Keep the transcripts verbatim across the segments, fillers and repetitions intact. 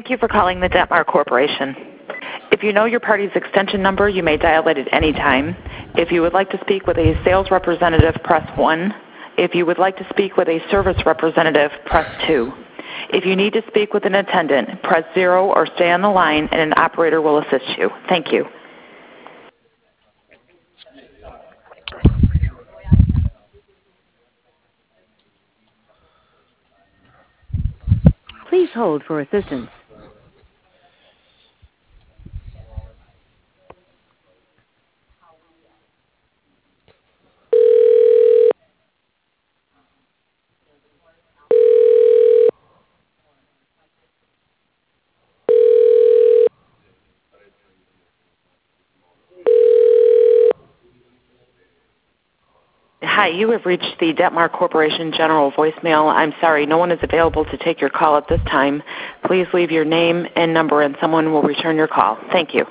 Thank you for calling the Detmar Corporation. If you know your party's extension number, you may dial it at any time. If you would like to speak with a sales representative, press one. If you would like to speak with a service representative, press two. If you need to speak with an attendant, press zero or stay on the line and an operator will assist you. Thank you. Please hold for assistance. Hi, you have reached the Detmar Corporation General voicemail. I'm sorry, no one is available to take your call at this time. Please leave your name and number and someone will return your call. Thank you.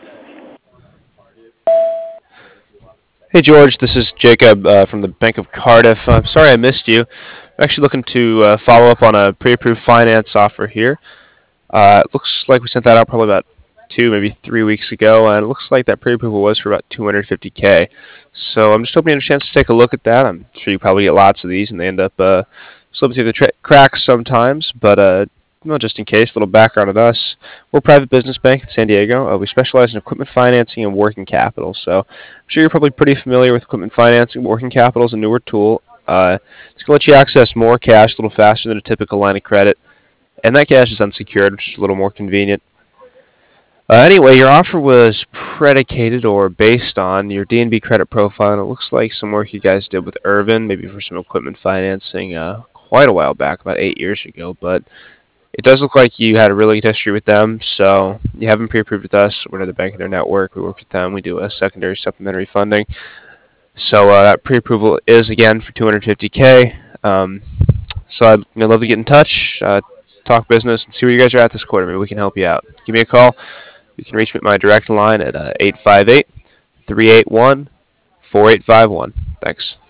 Hey George, this is Jacob uh, from the Bank of Cardiff. I'm sorry I missed you. I'm actually looking to uh, follow up on a pre-approved finance offer here. Uh, it looks like we sent that out probably about two, maybe three weeks ago, and it looks like that pre-approval was for about two hundred fifty K. So I'm just hoping you have a chance to take a look at that. I'm sure you probably get lots of these, and they end up uh, slipping through the tra- cracks sometimes, but uh, well, just in case, a little background on us. We're a private business bank in San Diego. Uh, we specialize in equipment financing and working capital. So I'm sure you're probably pretty familiar with equipment financing. Working capital is a newer tool. Uh, it's going to let you access more cash a little faster than a typical line of credit. And that cash is unsecured, which is a little more convenient. Uh, anyway, your offer was predicated or based on your D N B credit profile, and it looks like some work you guys did with Irvin, maybe for some equipment financing uh, quite a while back, about eight years ago. But it does look like you had a really good history with them, so you haven't pre-approved with us. We're another bank in their network. We work with them. We do a secondary supplementary funding. So uh, that pre-approval is, again, for two hundred fifty K. Um, so I'd you know, love to get in touch, uh, talk business, and see where you guys are at this quarter. Maybe we can help you out. Give me a call. You can reach me at my direct line at uh, eight five eight, three eight one, four eight five one. Thanks.